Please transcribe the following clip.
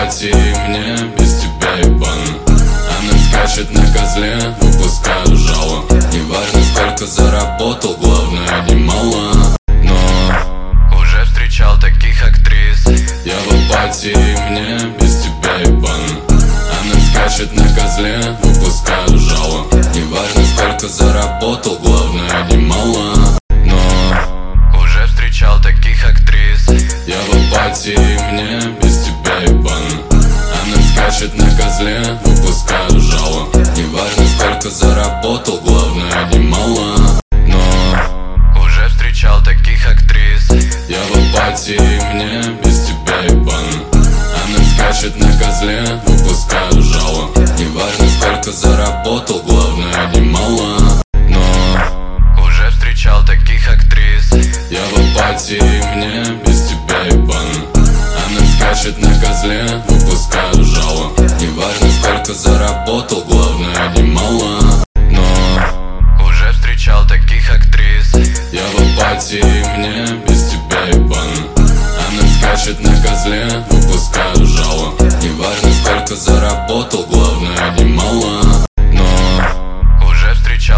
апатии, мне без тебя ебано. Она скачет на козле, выпускаю жало. Неважно, сколько заработал, главное немало. Но уже встречал таких актрис. Я в апатии, мне без тебя ебано. Она скачет на козле, выпускаю жало. Неважно, сколько заработал, главное немало. Но уже встречал таких актрис. Я в апатии, мне без тебя ебано. Она скачет на козле, выпускаю жало. Неважно, сколько заработал, главное немало. Но уже встречал таких актрис. Я в апатии, мне без тебя ебано. Она скачет на козле, выпускаю жало. Неважно, сколько заработал, главное немало. Но уже встречал таких актрис. Я в апатии, мне без тебя ебано. Она скачет на козле, выпускаю жало. Неважно, сколько заработал, главное немало. Но уже встречал таких актрис. Я в апатии, мне